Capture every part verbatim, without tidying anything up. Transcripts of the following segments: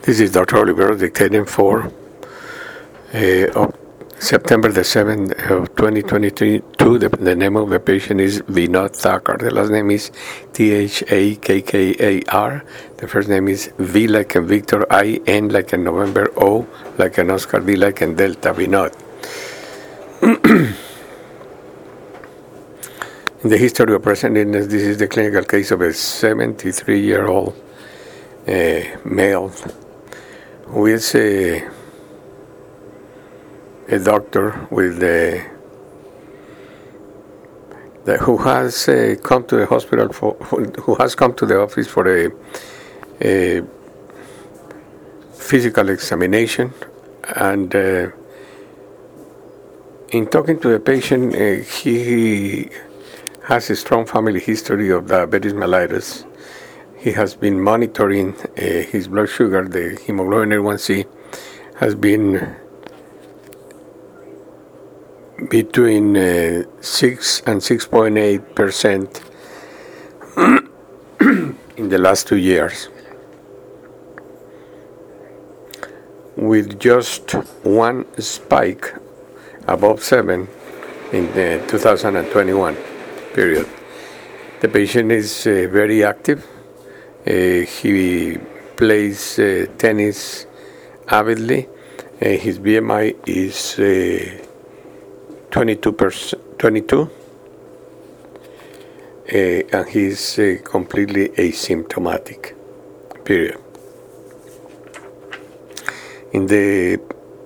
This is Doctor Olivero dictating for uh, September the seventh of twenty twenty-two. The, the name of the patient is Vinod Thakkar. The last name is T H A K K A R. The first name is V like in Victor, I, N like in November, O like in Oscar, D like in Delta, Vinod. In the history of present illness, this is the clinical case of a seventy-three-year-old uh, male who is a, a doctor with the, the who has uh, come to the hospital for who has come to the office for a, a physical examination, and uh, in talking to the patient, uh, he has a strong family history of diabetes mellitus. He has been monitoring uh, his blood sugar. The hemoglobin A one C has been between uh, six and six point eight percent in the last two years, with just one spike above seven in the two thousand twenty-one period. The patient is uh, very active. Uh, he plays uh, tennis avidly. Uh, his B M I is uh, twenty-two percent, twenty-two, uh, and he's uh, completely asymptomatic. Period. In the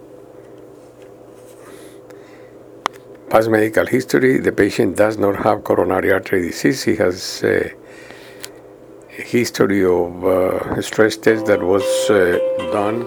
past medical history, the patient does not have coronary artery disease. He has uh, a history of uh, stress test that was uh, done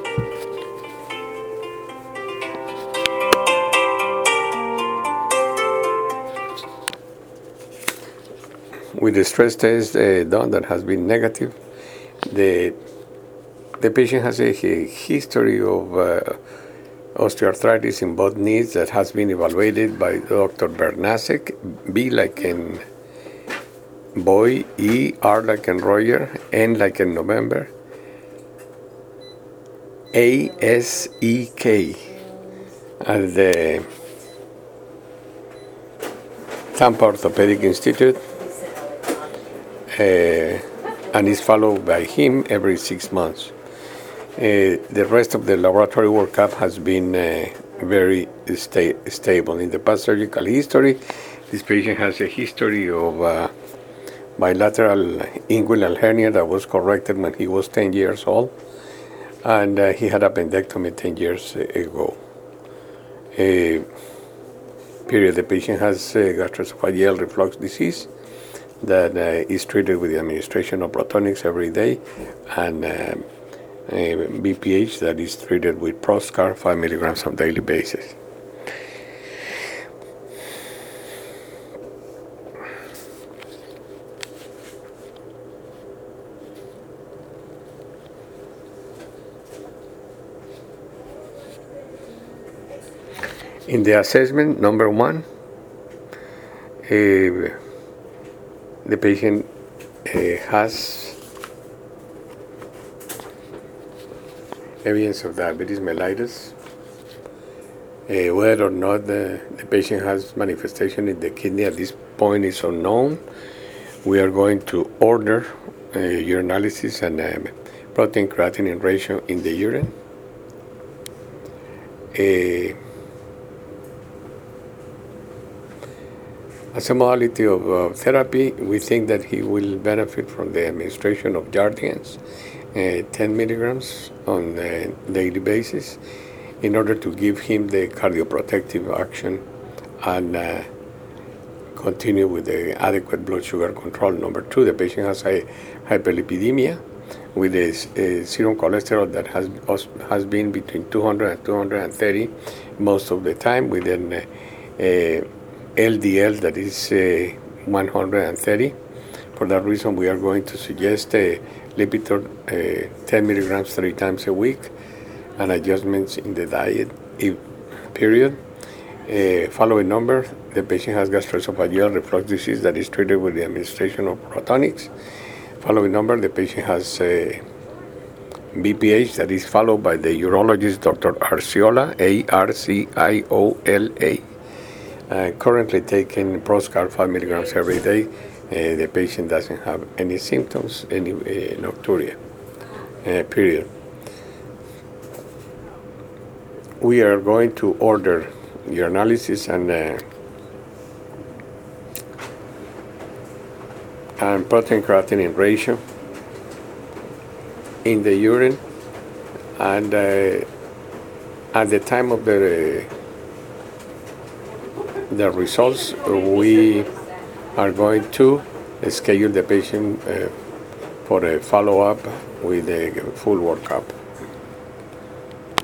with the stress test uh, done that has been negative. The the patient has a, a history of uh, osteoarthritis in both knees that has been evaluated by Doctor Bernasek. B like in boy, E, R like in Roger, N like in November, A S E K at the Tampa Orthopedic Institute, uh, and is followed by him every six months. Uh, the rest of the laboratory workup has been uh, very sta- stable. In the past surgical history, this patient has a history of uh, bilateral inguinal hernia that was corrected when he was ten years old, and uh, he had appendectomy ten years ago. Uh, period. The patient has uh, gastroesophageal reflux disease that uh, is treated with the administration of Protonix every day, and uh, uh, B P H that is treated with Proscar, five milligrams on a daily basis. In the assessment, number one, uh, the patient uh, has evidence of diabetes mellitus. Uh, whether or not the, the patient has manifestation in the kidney at this point is unknown. We are going to order uh, urinalysis and um, protein creatinine ratio in the urine. Uh, As a modality of uh, therapy, we think that he will benefit from the administration of Jardiance, uh, ten milligrams on a daily basis, in order to give him the cardioprotective action and uh, continue with the adequate blood sugar control. Number two, the patient has a hyperlipidemia with a, a serum cholesterol that has has been between two hundred and two hundred thirty most of the time, with an uh, L D L that is uh, one hundred thirty. For that reason, we are going to suggest a Lipitor uh, ten milligrams three times a week, and adjustments in the diet. If, period. Uh, following number, the patient has gastroesophageal reflux disease that is treated with the administration of Protonix. Following number, the patient has uh, B P H that is followed by the urologist, Doctor Arciola, A R C I O L A. Uh, currently taking Proscar five milligrams every day. Uh, the patient doesn't have any symptoms, any uh, nocturia, uh, period. We are going to order urinalysis and uh, and protein creatinine ratio in the urine, and uh, at the time of the uh, the results, we are going to schedule the patient uh, for a follow-up with a full workup.